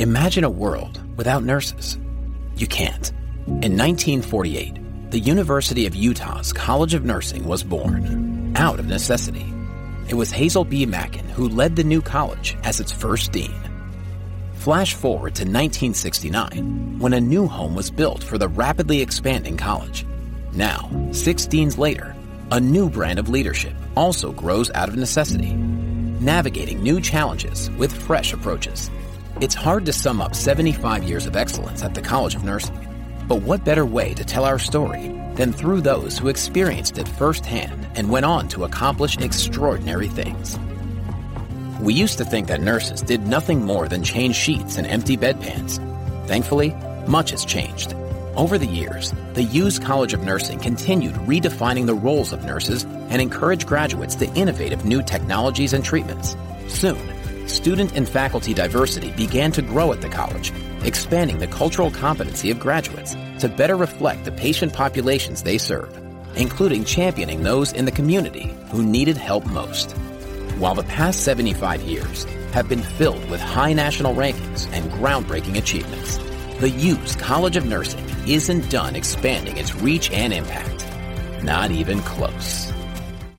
Imagine a world without nurses. You can't. In 1948, the University of Utah's College of Nursing was born, out of necessity. It was Hazel B. Mackin who led the new college as its first dean. Flash forward to 1969, when a new home was built for the rapidly expanding college. Now, 6 deans later, a new brand of leadership also grows out of necessity, navigating new challenges with fresh approaches. It's hard to sum up 75 years of excellence at the College of Nursing, but what better way to tell our story than through those who experienced it firsthand and went on to accomplish extraordinary things. We used to think that nurses did nothing more than change sheets and empty bedpans. Thankfully, much has changed. Over the years, the Hughes College of Nursing continued redefining the roles of nurses and encouraged graduates to innovative new technologies and treatments. Soon, student and faculty diversity began to grow at the college, expanding the cultural competency of graduates to better reflect the patient populations they serve, including championing those in the community who needed help most. While the past 75 years have been filled with high national rankings and groundbreaking achievements, the Hughes College of Nursing isn't done expanding its reach and impact. Not even close.